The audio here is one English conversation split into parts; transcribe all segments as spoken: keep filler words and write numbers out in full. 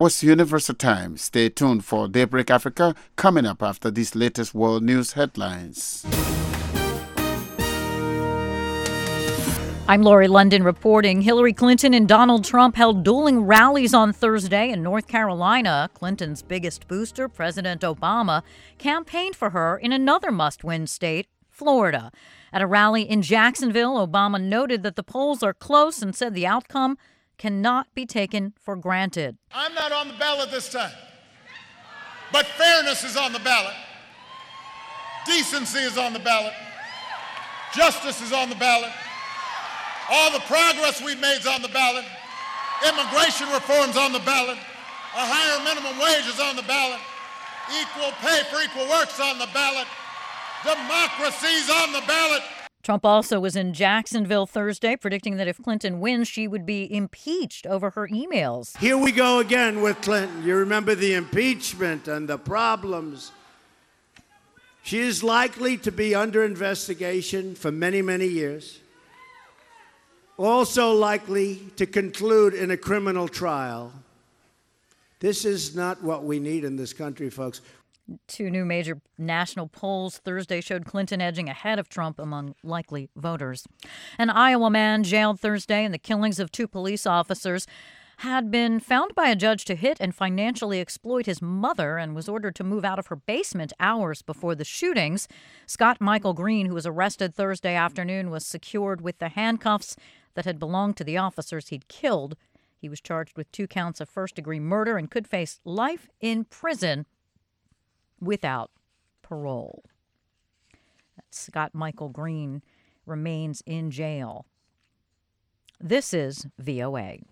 was Universal Time. Stay tuned for Daybreak Africa coming up after these latest world news headlines. I'm Lori London reporting. Hillary Clinton and Donald Trump held dueling rallies on Thursday in North Carolina. Clinton's biggest booster, President Obama, campaigned for her in another must-win state, Florida. At a rally in Jacksonville, Obama noted that the polls are close and said the outcome cannot be taken for granted. I'm not on the ballot this time, but fairness is on the ballot. Decency is on the ballot. Justice is on the ballot. All the progress we've made is on the ballot. Immigration reform's on the ballot. A higher minimum wage is on the ballot. Equal pay for equal work's on the ballot. Democracy's on the ballot. Trump also was in Jacksonville Thursday, predicting that if Clinton wins, she would be impeached over her emails. Here we go again with Clinton. You remember the impeachment and the problems. She is likely to be under investigation for many, many years. Also likely to conclude in a criminal trial. This is not what we need in this country, folks. Two new major national polls Thursday showed Clinton edging ahead of Trump among likely voters. An Iowa man jailed Thursday in the killings of two police officers had been found by a judge to hit and financially exploit his mother and was ordered to move out of her basement hours before the shootings. Scott Michael Green, who was arrested Thursday afternoon, was secured with the handcuffs that had belonged to the officers he'd killed. He was charged with two counts of first-degree murder and could face life in prison without parole. Scott Michael Green remains in jail. This is V O A.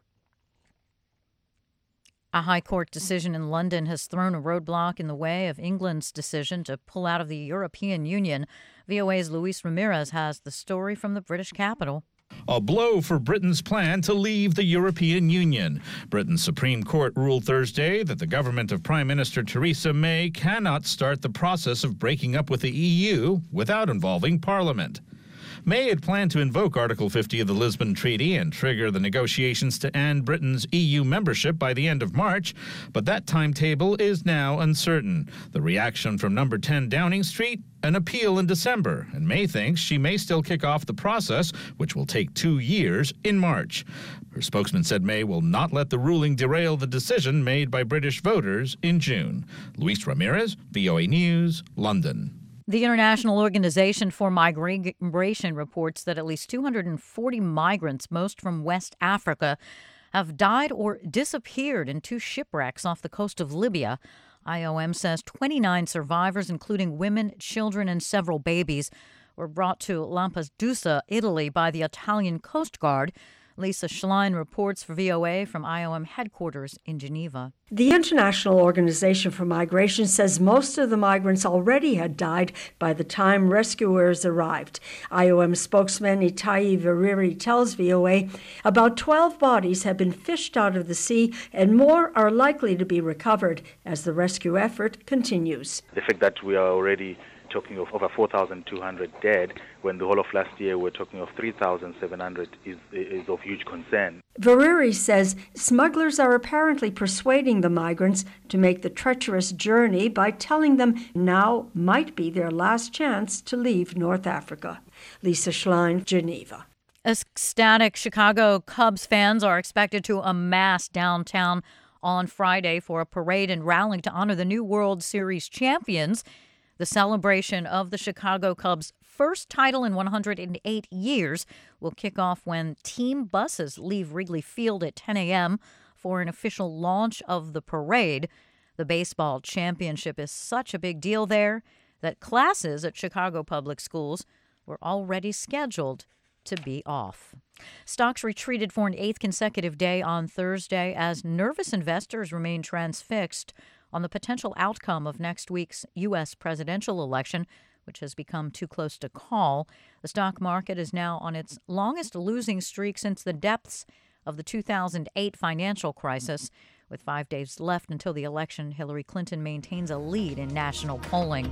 A High Court decision in London has thrown a roadblock in the way of England's decision to pull out of the European Union. V O A's Luis Ramirez has the story from the British capital. A blow for Britain's plan to leave the European Union. Britain's Supreme Court ruled Thursday that the government of Prime Minister Theresa May cannot start the process of breaking up with the E U without involving Parliament. May had planned to invoke Article fifty of the Lisbon Treaty and trigger the negotiations to end Britain's E U membership by the end of March, but that timetable is now uncertain. The reaction from number ten Downing Street? An appeal in December, and May thinks she may still kick off the process, which will take two years, in March. Her spokesman said May will not let the ruling derail the decision made by British voters in June. Luis Ramirez, V O A News, London. The International Organization for Migration reports that at least two hundred forty migrants, most from West Africa, have died or disappeared in two shipwrecks off the coast of Libya. I O M says twenty-nine survivors, including women, children, and several babies, were brought to Lampedusa, Italy, by the Italian Coast Guard. Lisa Schlein reports for V O A from I O M headquarters in Geneva. The International Organization for Migration says most of the migrants already had died by the time rescuers arrived. I O M spokesman Itai Veriri tells V O A about twelve bodies have been fished out of the sea and more are likely to be recovered as the rescue effort continues. The fact that we are already talking of over four thousand two hundred dead, when the whole of last year we're talking of three thousand seven hundred, is, is of huge concern. Veriri says smugglers are apparently persuading the migrants to make the treacherous journey by telling them now might be their last chance to leave North Africa. Lisa Schlein, Geneva. Ecstatic Chicago Cubs fans are expected to amass downtown on Friday for a parade and rally to honor the new World Series champions. The celebration of the Chicago Cubs' first title in one hundred eight years will kick off when team buses leave Wrigley Field at ten a.m. for an official launch of the parade. The baseball championship is such a big deal there that classes at Chicago public schools were already scheduled to be off. Stocks retreated for an eighth consecutive day on Thursday as nervous investors remain transfixed on the potential outcome of next week's U S presidential election, which has become too close to call. The stock market is now on its longest losing streak since the depths of the two thousand eight financial crisis. With five days left until the election, Hillary Clinton maintains a lead in national polling.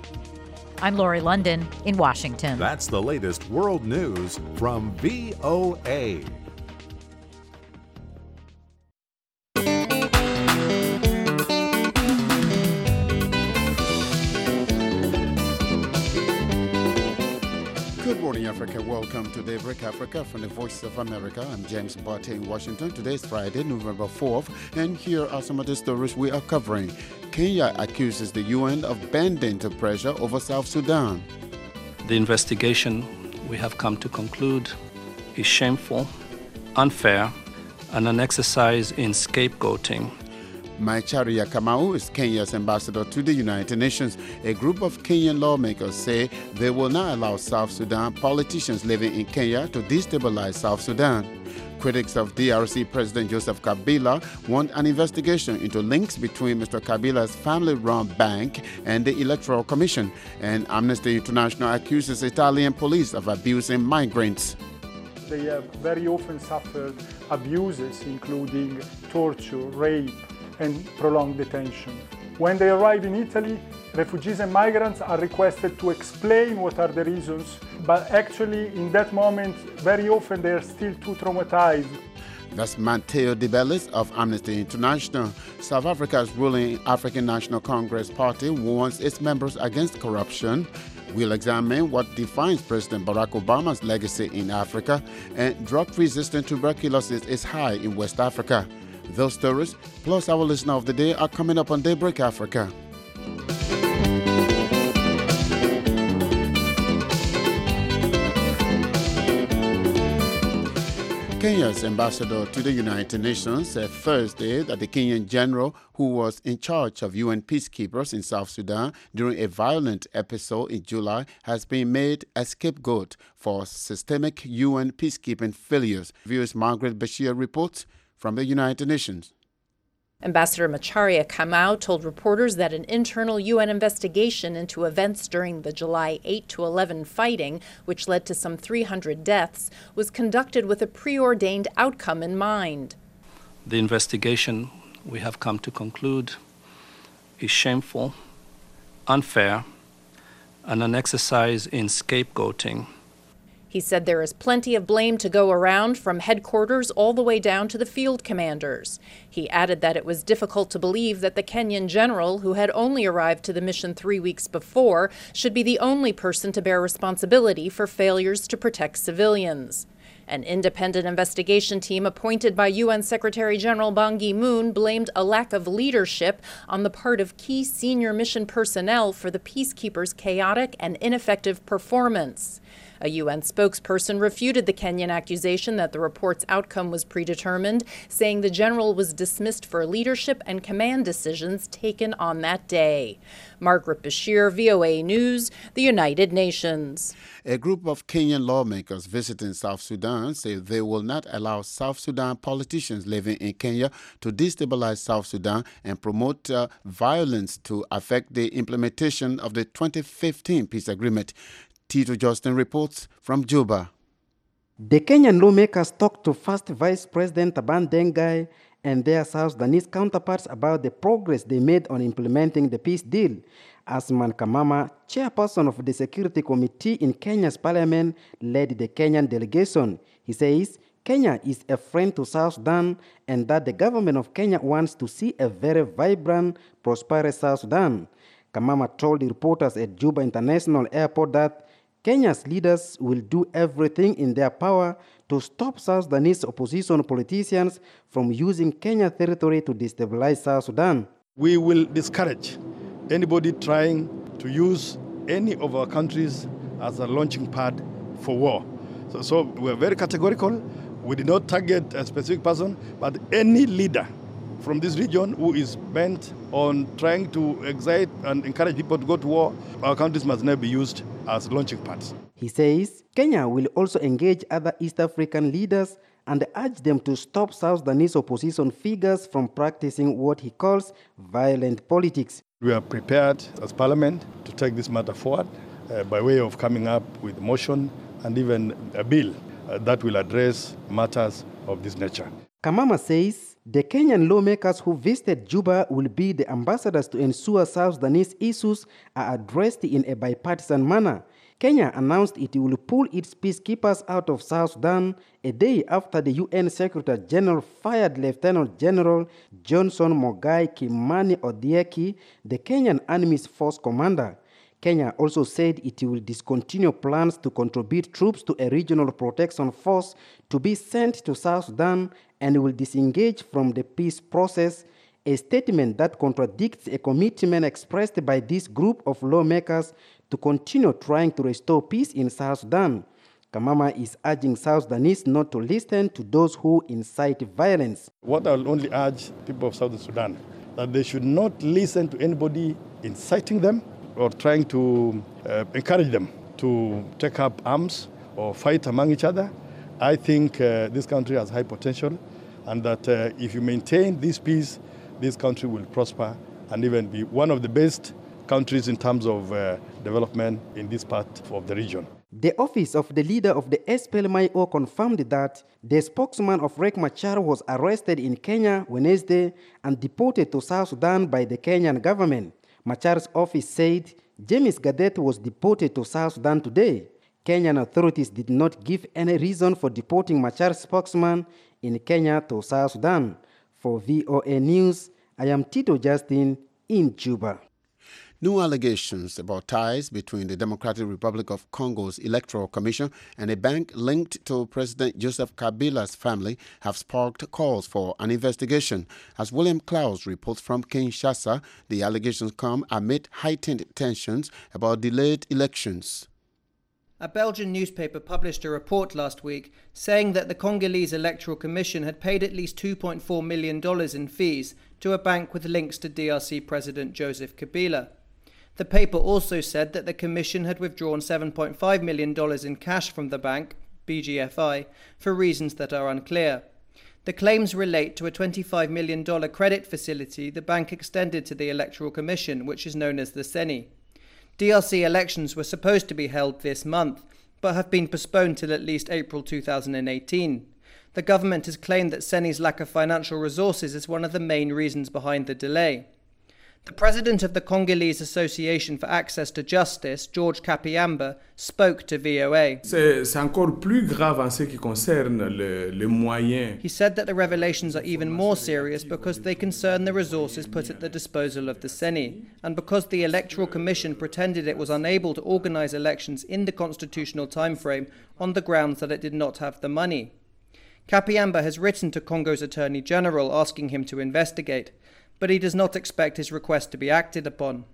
I'm Lori London in Washington. That's the latest world news from V O A. Welcome to Daybreak Africa from the Voice of America. I'm James Botte in Washington. Today is Friday, November fourth, and here are some of the stories we are covering. Kenya accuses the U N of bending to pressure over South Sudan. The investigation, we have come to conclude, is shameful, unfair, and an exercise in scapegoating. Macharia Kamau is Kenya's ambassador to the United Nations. A group of Kenyan lawmakers say they will not allow South Sudan politicians living in Kenya to destabilize South Sudan. Critics of D R C President Joseph Kabila want an investigation into links between Mister Kabila's family-run bank and the Electoral Commission. And Amnesty International accuses Italian police of abusing migrants. They have very often suffered abuses, including torture, rape, and prolonged detention. When they arrive in Italy, refugees and migrants are requested to explain what are the reasons, but actually in that moment, very often they are still too traumatized. That's Matteo De Bellis of Amnesty International. South Africa's ruling African National Congress Party warns its members against corruption. We'll examine what defines President Barack Obama's legacy in Africa, and drug-resistant tuberculosis is high in West Africa. Those stories, plus our listener of the day, are coming up on Daybreak Africa. Kenya's ambassador to the United Nations said Thursday that the Kenyan general who was in charge of U N peacekeepers in South Sudan during a violent episode in July has been made a scapegoat for systemic U N peacekeeping failures. Viewers Margaret Bashir reports from the United Nations. Ambassador Macharia Kamau told reporters that an internal U N investigation into events during the July eighth to eleven fighting, which led to some three hundred deaths, was conducted with a preordained outcome in mind. The investigation, we have come to conclude, is shameful, unfair, and an exercise in scapegoating. He said there is plenty of blame to go around, from headquarters all the way down to the field commanders. He added that it was difficult to believe that the Kenyan general, who had only arrived to the mission three weeks before, should be the only person to bear responsibility for failures to protect civilians. An independent investigation team appointed by U N Secretary General Ban Ki-moon blamed a lack of leadership on the part of key senior mission personnel for the peacekeepers' chaotic and ineffective performance. A U N spokesperson refuted the Kenyan accusation that the report's outcome was predetermined, saying the general was dismissed for leadership and command decisions taken on that day. Margaret Bashir, V O A News, the United Nations. A group of Kenyan lawmakers visiting South Sudan say they will not allow South Sudan politicians living in Kenya to destabilize South Sudan and promote uh, violence to affect the implementation of the twenty fifteen peace agreement. Tito Justin reports from Juba. The Kenyan lawmakers talked to First Vice President Taban Dengai and their South Sudanese counterparts about the progress they made on implementing the peace deal. Asman Kamama, chairperson of the Security Committee in Kenya's parliament, led the Kenyan delegation. He says Kenya is a friend to South Sudan and that the government of Kenya wants to see a very vibrant, prosperous South Sudan. Kamama told the reporters at Juba International Airport that Kenya's leaders will do everything in their power to stop South Sudanese opposition politicians from using Kenya territory to destabilize South Sudan. We will discourage anybody trying to use any of our countries as a launching pad for war. So, so we're very categorical. We did not target a specific person, but any leader from this region who is bent on trying to excite and encourage people to go to war, our countries must never be used as launching pads. He says Kenya will also engage other East African leaders and urge them to stop South Sudanese opposition figures from practicing what he calls violent politics. We are prepared as Parliament to take this matter forward uh, by way of coming up with a motion and even a bill uh, that will address matters of this nature. Kamama says the Kenyan lawmakers who visited Juba will be the ambassadors to ensure South Sudanese issues are addressed in a bipartisan manner. Kenya announced it will pull its peacekeepers out of South Sudan a day after the U N Secretary General fired Lieutenant General Johnson Mogai Kimani Odieki, the Kenyan Army's force commander. Kenya also said it will discontinue plans to contribute troops to a regional protection force to be sent to South Sudan and will disengage from the peace process, a statement that contradicts a commitment expressed by this group of lawmakers to continue trying to restore peace in South Sudan. Kamama is urging South Sudanese not to listen to those who incite violence. What I'll only urge people of South Sudan, that they should not listen to anybody inciting them or trying to uh, encourage them to take up arms or fight among each other. I think uh, this country has high potential, and that uh, if you maintain this peace, this country will prosper and even be one of the best countries in terms of uh, development in this part of the region. The office of the leader of the S P L M I O confirmed that the spokesman of Riek Machar was arrested in Kenya Wednesday and deported to South Sudan by the Kenyan government. Machar's office said James Gadet was deported to South Sudan today. Kenyan authorities did not give any reason for deporting Machar's spokesman in Kenya to South Sudan. For V O A News, I am Tito Justin in Juba. New allegations about ties between the Democratic Republic of Congo's Electoral Commission and a bank linked to President Joseph Kabila's family have sparked calls for an investigation. As William Klaus reports from Kinshasa, the allegations come amid heightened tensions about delayed elections. A Belgian newspaper published a report last week saying that the Congolese Electoral Commission had paid at least two point four million dollars in fees to a bank with links to D R C President Joseph Kabila. The paper also said that the Commission had withdrawn seven point five million dollars in cash from the bank, B G F I, for reasons that are unclear. The claims relate to a twenty-five million dollars credit facility the bank extended to the Electoral Commission, which is known as the CENI. D R C elections were supposed to be held this month, but have been postponed till at least April two thousand eighteen. The government has claimed that CENI's lack of financial resources is one of the main reasons behind the delay. The president of the Congolese Association for Access to Justice, George Kapiamba, spoke to V O A. C'est encore plus grave en ce qui concerne le, le moyen. He said that the revelations are even more serious because they concern the resources put at the disposal of the CENI, and because the Electoral Commission pretended it was unable to organize elections in the constitutional timeframe on the grounds that it did not have the money. Kapiamba has written to Congo's Attorney General asking him to investigate, but he does not expect his request to be acted upon.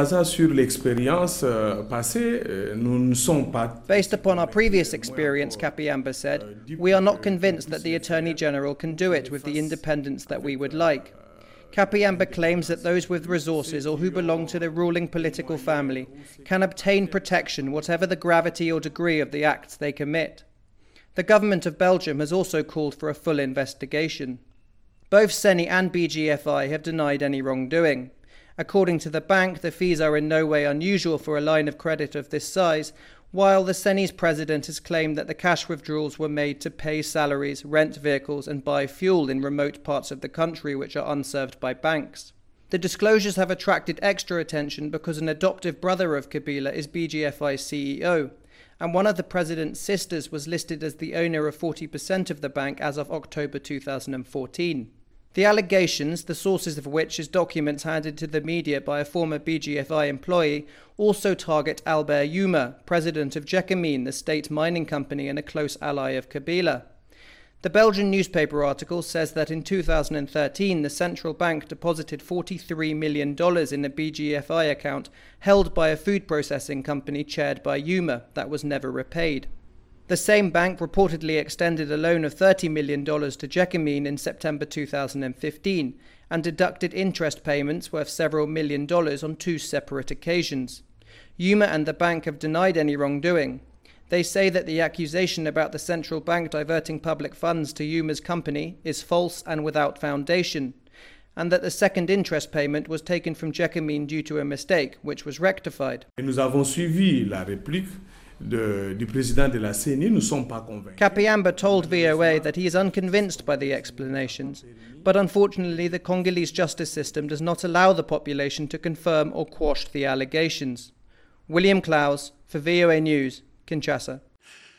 Based upon our previous experience, Kapiamba said, we are not convinced that the Attorney General can do it with the independence that we would like. Kapiamba claims that those with resources or who belong to the ruling political family can obtain protection whatever the gravity or degree of the acts they commit. The government of Belgium has also called for a full investigation. Both CENI and B G F I have denied any wrongdoing. According to the bank, the fees are in no way unusual for a line of credit of this size, while the CENI's president has claimed that the cash withdrawals were made to pay salaries, rent vehicles and buy fuel in remote parts of the country which are unserved by banks. The disclosures have attracted extra attention because an adoptive brother of Kabila is B G F I's C E O, and one of the president's sisters was listed as the owner of forty percent of the bank as of October two thousand fourteen. The allegations, the sources of which is documents handed to the media by a former B G F I employee, also target Albert Yuma, president of Gécamines, the state mining company and a close ally of Kabila. The Belgian newspaper article says that in two thousand thirteen, the central bank deposited forty-three million dollars in a B G F I account held by a food processing company chaired by Yuma that was never repaid. The same bank reportedly extended a loan of thirty million dollars to Gécamines in September two thousand fifteen and deducted interest payments worth several million dollars on two separate occasions. Yuma and the bank have denied any wrongdoing. They say that the accusation about the central bank diverting public funds to Yuma's company is false and without foundation, and that the second interest payment was taken from Gécamines due to a mistake, which was rectified. Nous avons suivi la réplique de, du président de la CENI. Nous sommes pas convaincus. Kapiamba told V O A that he is unconvinced by the explanations, but unfortunately the Congolese justice system does not allow the population to confirm or quash the allegations. William Klaus for V O A News, Kinshasa.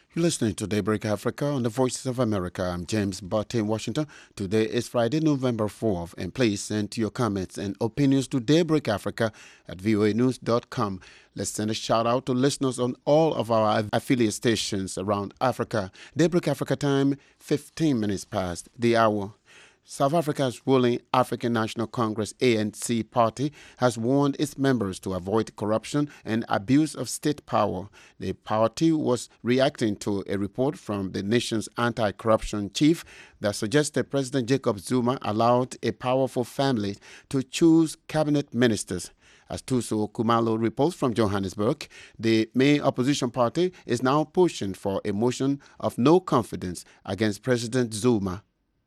You're listening to Daybreak Africa on the Voices of America. I'm James Butt in Washington. Today is Friday, November fourth, and please send your comments and opinions to Daybreak Africa at voa news dot com. Let's send a shout out to listeners on all of our affiliate stations around Africa. Daybreak Africa time, fifteen minutes past the hour. South Africa's ruling African National Congress A N C party has warned its members to avoid corruption and abuse of state power. The party was reacting to a report from the nation's anti-corruption chief that suggested President Jacob Zuma allowed a powerful family to choose cabinet ministers. As Tuso Kumalo reports from Johannesburg, the main opposition party is now pushing for a motion of no confidence against President Zuma.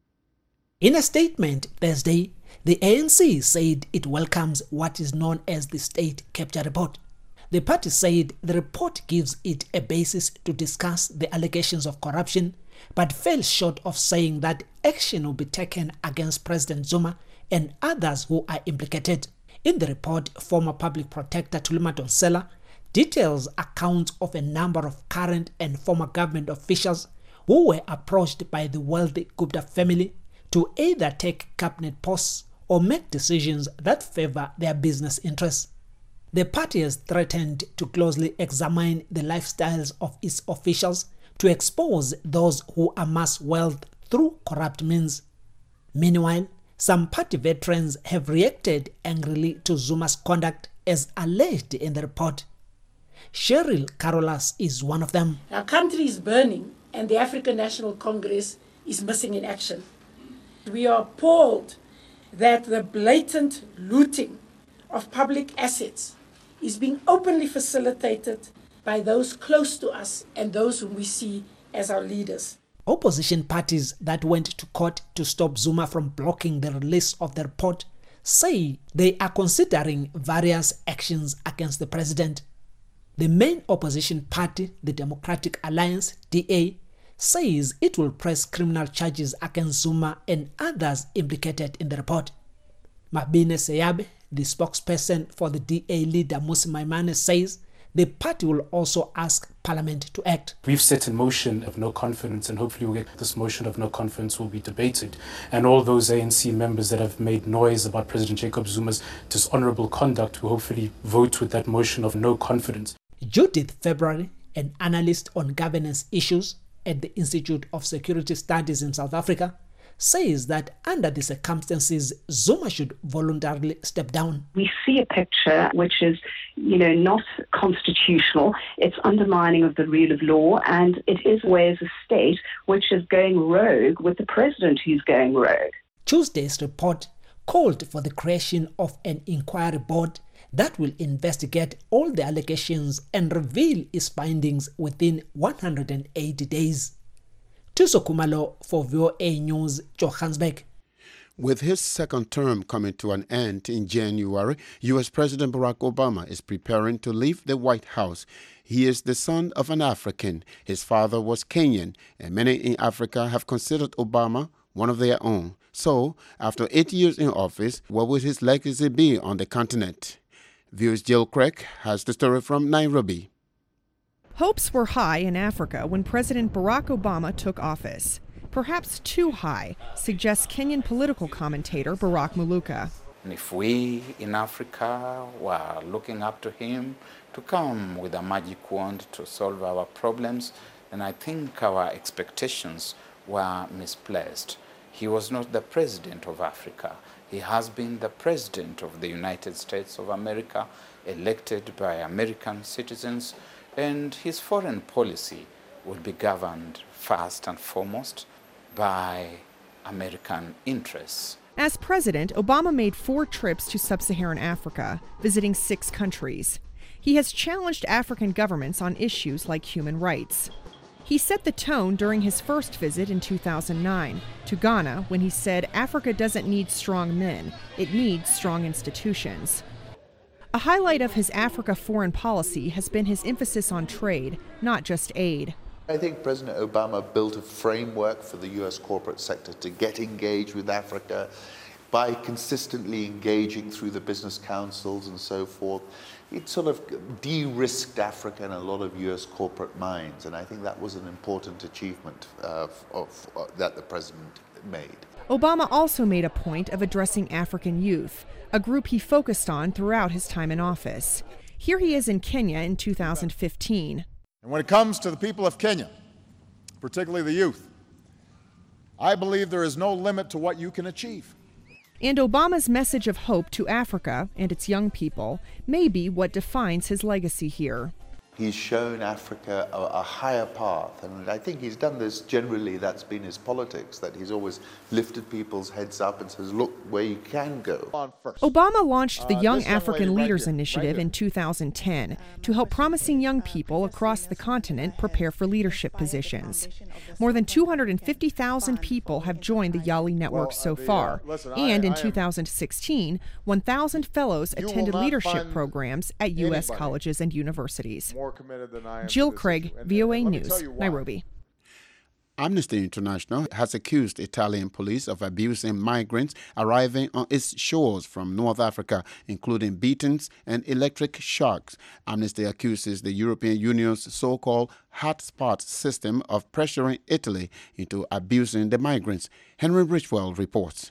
In a statement Thursday, the A N C said it welcomes what is known as the State Capture Report. The party said the report gives it a basis to discuss the allegations of corruption, but fell short of saying that action will be taken against President Zuma and others who are implicated. In the report, former public protector Thuli Madonsela details accounts of a number of current and former government officials who were approached by the wealthy Gupta family to either take cabinet posts or make decisions that favor their business interests. The party has threatened to closely examine the lifestyles of its officials to expose those who amass wealth through corrupt means. Meanwhile, some party veterans have reacted angrily to Zuma's conduct as alleged in the report. Cheryl Carolas is one of them. Our country is burning and the African National Congress is missing in action. We are appalled that the blatant looting of public assets is being openly facilitated by those close to us and those whom we see as our leaders. Opposition parties that went to court to stop Zuma from blocking the release of the report say they are considering various actions against the president. The main opposition party, the Democratic Alliance, D A, says it will press criminal charges against Zuma and others implicated in the report. Mabine Seyabe, the spokesperson for the D A leader Mmusi Maimane, says the party will also ask Parliament to act. We've set in motion of no confidence, and hopefully we'll get this motion of no confidence will be debated. And all those A N C members that have made noise about President Jacob Zuma's dishonorable conduct will hopefully vote with that motion of no confidence. Judith February, an analyst on governance issues at the Institute of Security Studies in South Africa, says that under the circumstances, Zuma should voluntarily step down. We see a picture which is, you know, not constitutional. It's undermining of the rule of law, and it is way as a state which is going rogue with the president who's going rogue. Tuesday's report called for the creation of an inquiry board that will investigate all the allegations and reveal its findings within one hundred eighty days. Tuso Kumalo for V O A News, Johannesburg. With his second term coming to an end in January, U S President Barack Obama is preparing to leave the White House. He is the son of an African. His father was Kenyan, and many in Africa have considered Obama one of their own. So, after eight years in office, what would his legacy be on the continent? V O's Jill Craig has the story from Nairobi. Hopes were high in Africa when President Barack Obama took office. Perhaps too high, suggests Kenyan political commentator Barack Muluka. And if we in Africa were looking up to him to come with a magic wand to solve our problems, then I think our expectations were misplaced. He was not the president of Africa. He has been the president of the United States of America, elected by American citizens, and his foreign policy would be governed first and foremost by American interests. As president, Obama made four trips to sub-Saharan Africa, visiting six countries. He has challenged African governments on issues like human rights. He set the tone during his first visit in two thousand nine to Ghana when he said Africa doesn't need strong men, it needs strong institutions. A highlight of his Africa foreign policy has been his emphasis on trade, not just aid. I think President Obama built a framework for the U S corporate sector to get engaged with Africa by consistently engaging through the business councils and so forth, it sort of de-risked Africa in a lot of U S corporate minds. And I think that was an important achievement uh, of, uh, that the president made. Obama also made a point of addressing African youth, a group he focused on throughout his time in office. Here he is in Kenya in two thousand fifteen. And when it comes to the people of Kenya, particularly the youth, I believe there is no limit to what you can achieve. And Obama's message of hope to Africa and its young people may be what defines his legacy here. He's shown Africa a, a higher path, and I think he's done this generally. That's been his politics, that he's always lifted people's heads up and says, look where you can go. Obama launched the Uh, Young this young African lady right Leaders here, right Initiative here. in two thousand ten to help promising young people across the continent prepare for leadership positions. More than two hundred fifty thousand people have joined the Yali network so far, and in two thousand sixteen, one thousand fellows You will attended not leadership find programs at U S anybody colleges and universities. more committed than I am to Jill this Craig, issue. And- V O A and let me tell News, you why. Nairobi. Amnesty International has accused Italian police of abusing migrants arriving on its shores from North Africa, including beatings and electric shocks. Amnesty accuses the European Union's so-called hotspot system of pressuring Italy into abusing the migrants. Henry Richwell reports.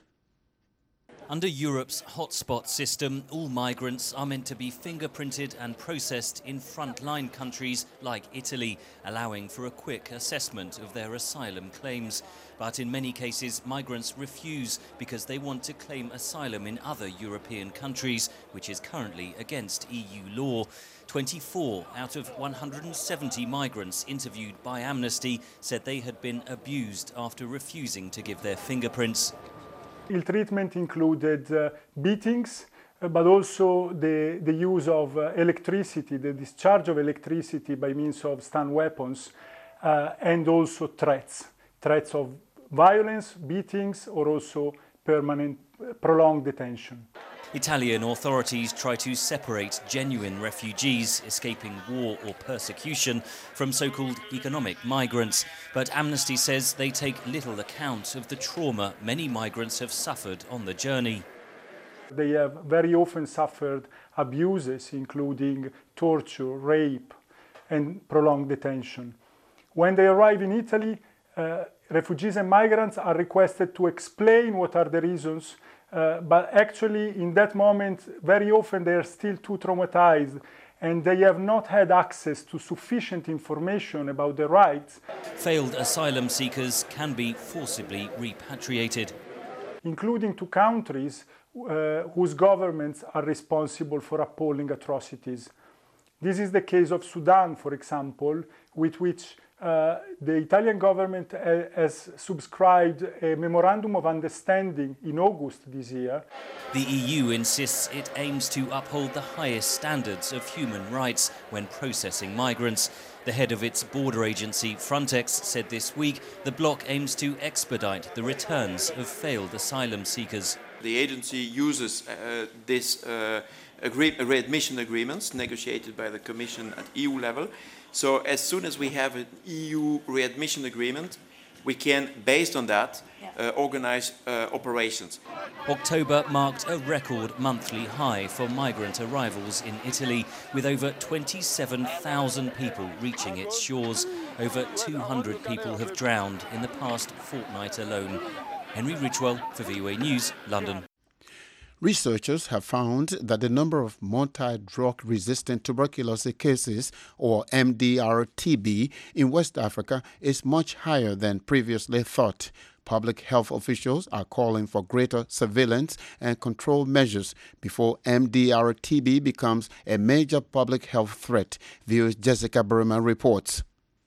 Under Europe's hotspot system, all migrants are meant to be fingerprinted and processed in frontline countries like Italy, allowing for a quick assessment of their asylum claims. But in many cases, migrants refuse because they want to claim asylum in other European countries, which is currently against E U law. twenty-four out of one hundred seventy migrants interviewed by Amnesty said they had been abused after refusing to give their fingerprints. Ill treatment included uh, beatings, uh, but also the, the use of uh, electricity, the discharge of electricity by means of stun weapons, uh, and also threats, threats of violence, beatings, or also permanent, uh, prolonged detention. Italian authorities try to separate genuine refugees escaping war or persecution from so-called economic migrants. But Amnesty says they take little account of the trauma many migrants have suffered on the journey. They have very often suffered abuses, including torture, rape, and prolonged detention. When they arrive in Italy, uh, refugees and migrants are requested to explain what are the reasons. Uh, but actually, in that moment, very often they are still too traumatized and they have not had access to sufficient information about their rights. Failed asylum seekers can be forcibly repatriated, including to countries uh, whose governments are responsible for appalling atrocities. This is the case of Sudan, for example, with which Uh, the Italian government uh, has subscribed a memorandum of understanding in August this year. The E U insists it aims to uphold the highest standards of human rights when processing migrants. The head of its border agency, Frontex, said this week the bloc aims to expedite the returns of failed asylum seekers. The agency uses uh, this uh, agree- readmission agreements negotiated by the Commission at E U level. So as soon as we have an E U readmission agreement, we can, based on that, uh, organize uh, operations. October marked a record monthly high for migrant arrivals in Italy, with over twenty-seven thousand people reaching its shores. Over two hundred people have drowned in the past fortnight alone. Henry Richwell for V O A News, London. Researchers have found that the number of multi-drug-resistant tuberculosis cases, or M D R T B, in West Africa is much higher than previously thought. Public health officials are calling for greater surveillance and control measures before M D R T B becomes a major public health threat. V O A's Jessica Burma reports.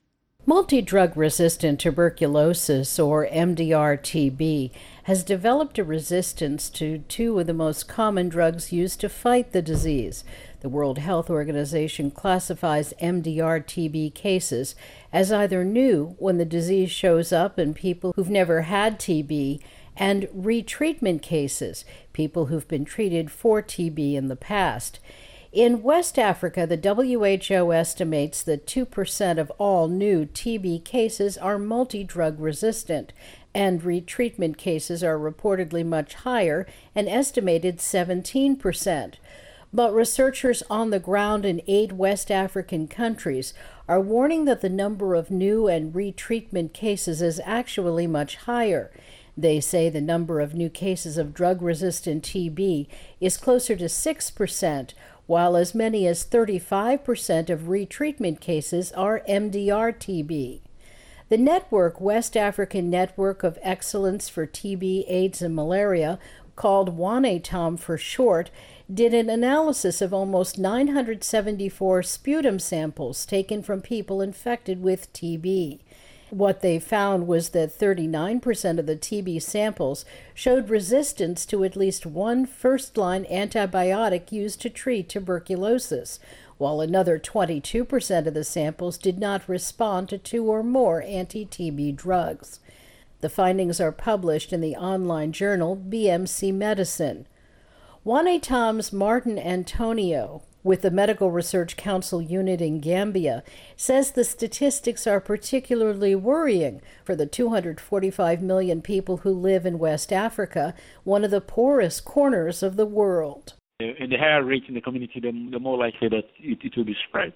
Multi-drug-resistant tuberculosis, or M D R T B, has developed a resistance to two of the most common drugs used to fight the disease. The World Health Organization classifies M D R T B cases as either new, when the disease shows up in people who've never had T B, and retreatment cases, people who've been treated for T B in the past. In West Africa, the W H O estimates that two percent of all new T B cases are multi-drug resistant, and retreatment cases are reportedly much higher, an estimated seventeen percent. But researchers on the ground in eight West African countries are warning that the number of new and retreatment cases is actually much higher. They say the number of new cases of drug-resistant T B is closer to six percent, while as many as thirty-five percent of retreatment cases are M D R T B. The network, West African Network of Excellence for T B, AIDS, and Malaria, called WANETAM for short, did an analysis of almost nine hundred seventy-four sputum samples taken from people infected with T B. What they found was that thirty-nine percent of the T B samples showed resistance to at least one first-line antibiotic used to treat tuberculosis, while another twenty-two percent of the samples did not respond to two or more anti-T B drugs. The findings are published in the online journal B M C Medicine. WANETAM's Martin Antonio, with the Medical Research Council unit in Gambia, says the statistics are particularly worrying for the two hundred forty-five million people who live in West Africa, one of the poorest corners of the world. And the higher rate in the community, the, the more likely that it, it will be spread.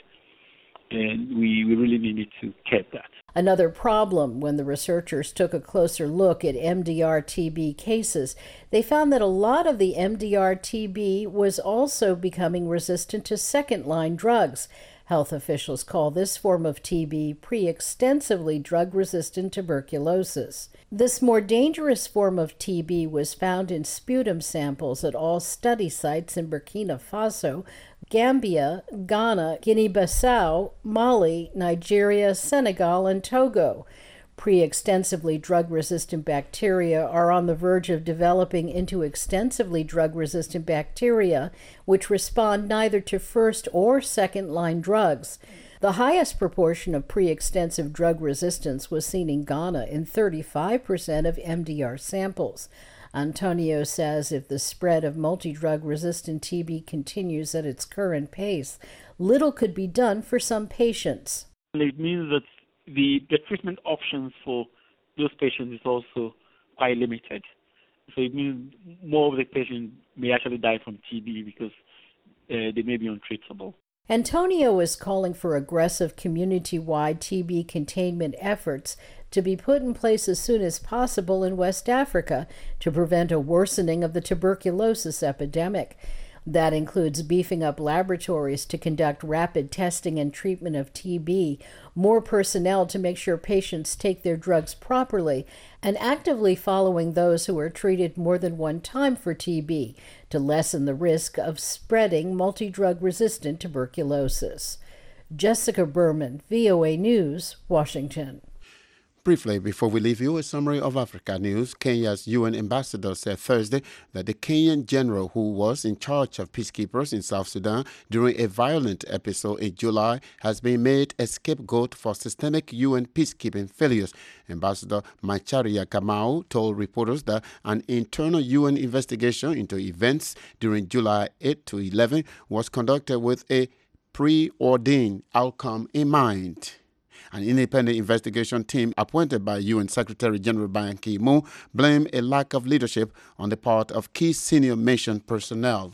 And we, we really need to cap that. Another problem, when the researchers took a closer look at M D R T B cases, they found that a lot of the M D R T B was also becoming resistant to second-line drugs. Health officials call this form of T B pre-extensively drug-resistant tuberculosis. This more dangerous form of T B was found in sputum samples at all study sites in Burkina Faso, Gambia, Ghana, Guinea-Bissau, Mali, Nigeria, Senegal, and Togo. Pre-extensively drug-resistant bacteria are on the verge of developing into extensively drug-resistant bacteria, which respond neither to first or second-line drugs. The highest proportion of pre-extensive drug resistance was seen in Ghana in thirty-five percent of M D R samples. Antonio says if the spread of multi-drug resistant T B continues at its current pace, little could be done for some patients. It means that the, the treatment options for those patients is also quite limited. So it means more of the patients may actually die from T B because uh, they may be untreatable. Antonio is calling for aggressive community-wide T B containment efforts to be put in place as soon as possible in West Africa to prevent a worsening of the tuberculosis epidemic. That includes beefing up laboratories to conduct rapid testing and treatment of T B, more personnel to make sure patients take their drugs properly, and actively following those who are treated more than one time for T B to lessen the risk of spreading multi-drug-resistant tuberculosis. Jessica Berman, V O A News, Washington. Briefly, before we leave you, a summary of Africa news. Kenya's U N ambassador said Thursday that the Kenyan general who was in charge of peacekeepers in South Sudan during a violent episode in July has been made a scapegoat for systemic U N peacekeeping failures. Ambassador Macharia Kamau told reporters that an internal U N investigation into events during July eighth to eleventh was conducted with a preordained outcome in mind. An independent investigation team appointed by U N Secretary General Ban Ki-moon blamed a lack of leadership on the part of key senior mission personnel.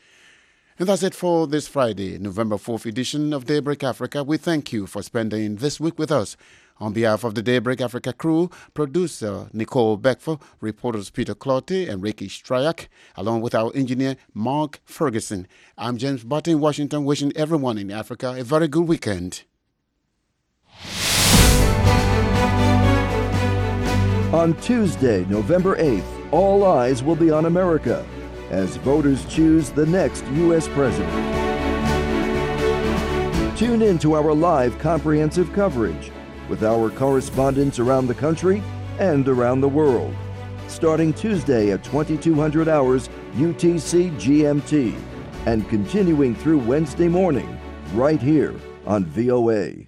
And that's it for this Friday, November fourth edition of Daybreak Africa. We thank you for spending this week with us. On behalf of the Daybreak Africa crew, producer Nicole Beckford, reporters Peter Clottey and Ricky Stryak, along with our engineer Mark Ferguson, I'm James Barton in Washington, wishing everyone in Africa a very good weekend. On Tuesday, November eighth, all eyes will be on America as voters choose the next U S president. Tune in to our live comprehensive coverage with our correspondents around the country and around the world, starting Tuesday at twenty-two hundred hours U T C G M T and continuing through Wednesday morning right here on V O A.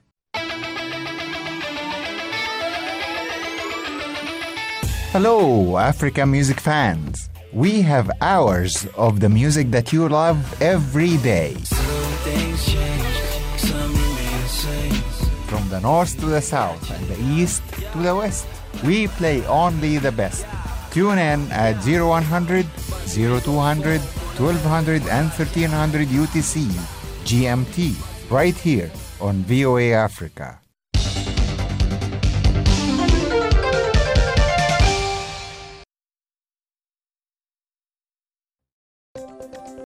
Hello, Africa music fans. We have hours of the music that you love every day. From the north to the south and the east to the west, We play only the best. Tune in at zero one hundred, zero two hundred, twelve hundred, and thirteen hundred U T C, G M T, right here on V O A Africa.